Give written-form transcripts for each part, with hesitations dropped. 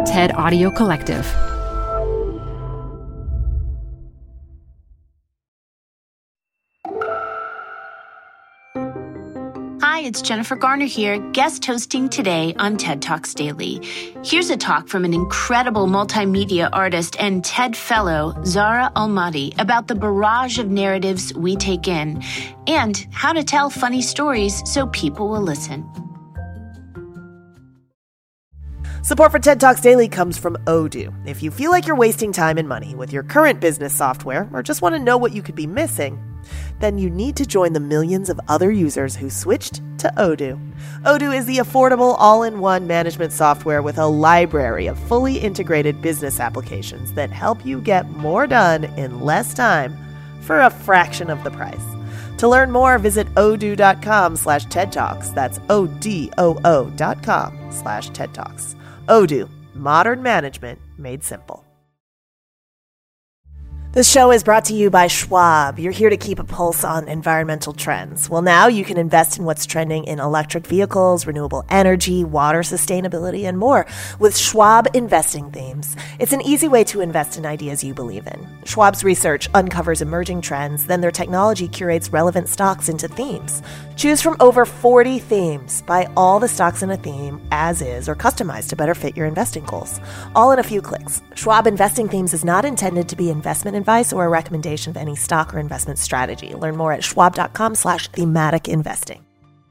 TED Audio Collective. Hi, it's Jennifer Garner here, guest hosting today on TED Talks Daily. Here's a talk from an incredible multimedia artist and TED fellow, Zahra Almaty, about the barrage of narratives we take in and how to tell funny stories so people will listen. Support for TED Talks Daily comes from Odoo. If you feel like you're wasting time and money with your current business software or just want to know what you could be missing, then you need to join the millions of other users who switched to Odoo. Odoo is the affordable all-in-one management software with a library of fully integrated business applications that help you get more done in less time for a fraction of the price. To learn more, visit odoo.com/TED Talks. That's odoo.com/TED Talks. Odoo, modern management made simple. This show is brought to you by Schwab. You're here to keep a pulse on environmental trends. Well, now you can invest in what's trending in electric vehicles, renewable energy, water sustainability, and more with Schwab Investing Themes. It's an easy way to invest in ideas you believe in. Schwab's research uncovers emerging trends, then their technology curates relevant stocks into themes. Choose from over 40 themes. Buy all the stocks in a theme as is or customized to better fit your investing goals. All in a few clicks. Schwab Investing Themes is not intended to be investment advice or a recommendation of any stock or investment strategy. Learn more at schwab.com/thematic investing.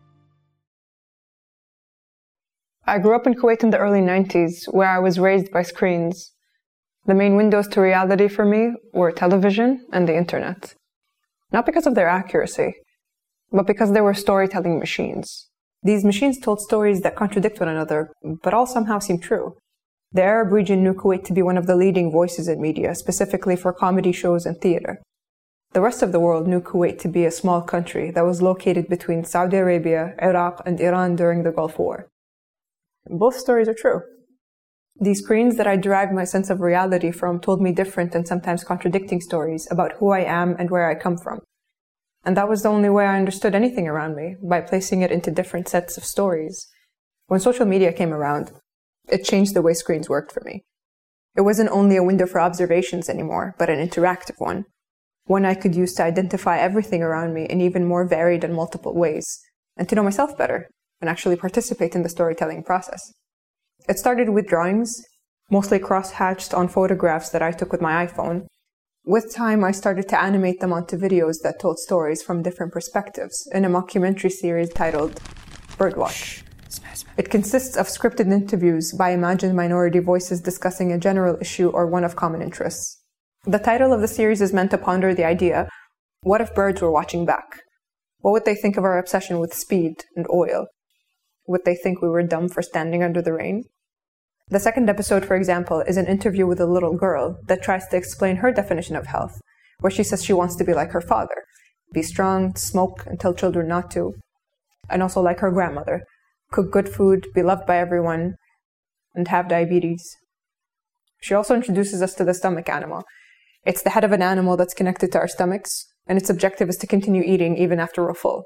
I grew up in Kuwait in the early 90s, where I was raised by screens. The main windows to reality for me were television and the internet. Not because of their accuracy, but because they were storytelling machines. These machines told stories that contradict one another, but all somehow seem true. The Arab region knew Kuwait to be one of the leading voices in media, specifically for comedy shows and theater. The rest of the world knew Kuwait to be a small country that was located between Saudi Arabia, Iraq, and Iran during the Gulf War. Both stories are true. These screens that I derived my sense of reality from told me different and sometimes contradicting stories about who I am and where I come from. And that was the only way I understood anything around me, by placing it into different sets of stories. When social media came around, it changed the way screens worked for me. It wasn't only a window for observations anymore, but an interactive one. One I could use to identify everything around me in even more varied and multiple ways, and to know myself better, and actually participate in the storytelling process. It started with drawings, mostly cross-hatched on photographs that I took with my iPhone. With time, I started to animate them onto videos that told stories from different perspectives in a mockumentary series titled Birdwatch. It consists of scripted interviews by imagined minority voices discussing a general issue or one of common interests. The title of the series is meant to ponder the idea, what if birds were watching back? What would they think of our obsession with speed and oil? Would they think we were dumb for standing under the rain? The second episode, for example, is an interview with a little girl that tries to explain her definition of health, where she says she wants to be like her father, be strong, smoke, and tell children not to, and also like her grandmother, cook good food, be loved by everyone, and have diabetes. She also introduces us to the stomach animal. It's the head of an animal that's connected to our stomachs, and its objective is to continue eating even after we're full.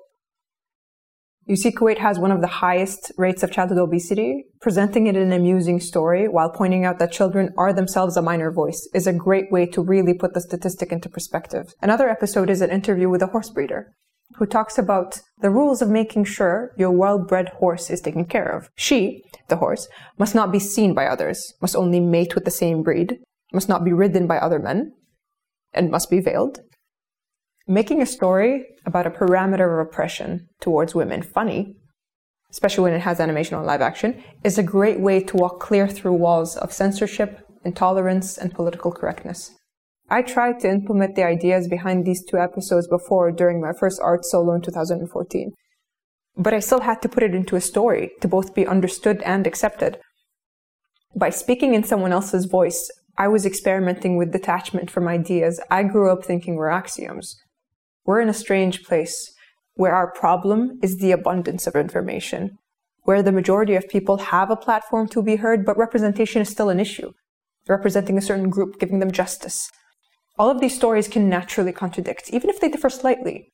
You see, Kuwait has one of the highest rates of childhood obesity. Presenting it in an amusing story while pointing out that children are themselves a minor voice is a great way to really put the statistic into perspective. Another episode is an interview with a horse breeder who talks about the rules of making sure your well-bred horse is taken care of. She, the horse, must not be seen by others, must only mate with the same breed, must not be ridden by other men, and must be veiled. Making a story about a parameter of oppression towards women funny, especially when it has animation or live action, is a great way to walk clear through walls of censorship, intolerance, and political correctness. I tried to implement the ideas behind these two episodes before during my first art solo in 2014. But I still had to put it into a story to both be understood and accepted. By speaking in someone else's voice, I was experimenting with detachment from ideas I grew up thinking were axioms. We're in a strange place where our problem is the abundance of information, where the majority of people have a platform to be heard, but representation is still an issue, representing a certain group, giving them justice. All of these stories can naturally contradict, even if they differ slightly.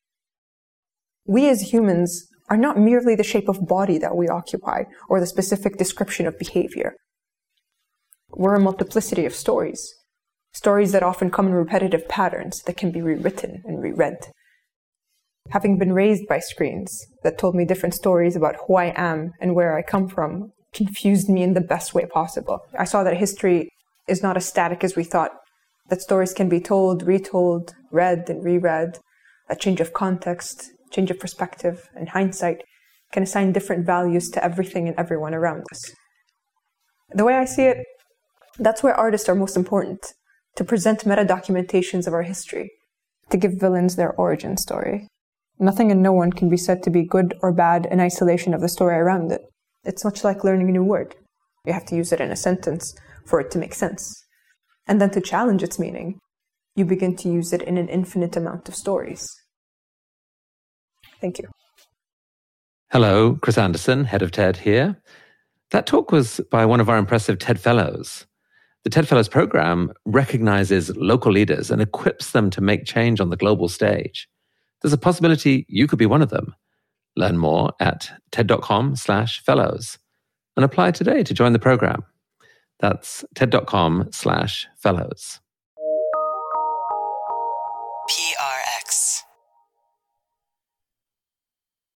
We as humans are not merely the shape of body that we occupy or the specific description of behavior. we're a multiplicity of stories. Stories that often come in repetitive patterns that can be rewritten and reread. Having been raised by screens that told me different stories about who I am and where I come from confused me in the best way possible. I saw that history is not as static as we thought, that stories can be told, retold, read and reread. A change of context, change of perspective, and hindsight can assign different values to everything and everyone around us. The way I see it, that's where artists are most important, to present meta-documentations of our history, to give villains their origin story. Nothing and no one can be said to be good or bad in isolation of the story around it. It's much like learning a new word. You have to use it in a sentence for it to make sense. And then to challenge its meaning, you begin to use it in an infinite amount of stories. Thank you. Hello, Chris Anderson, head of TED here. That talk was by one of our impressive TED Fellows. The TED Fellows program recognizes local leaders and equips them to make change on the global stage. There's a possibility you could be one of them. Learn more at ted.com/fellows and apply today to join the program. That's ted.com/fellows.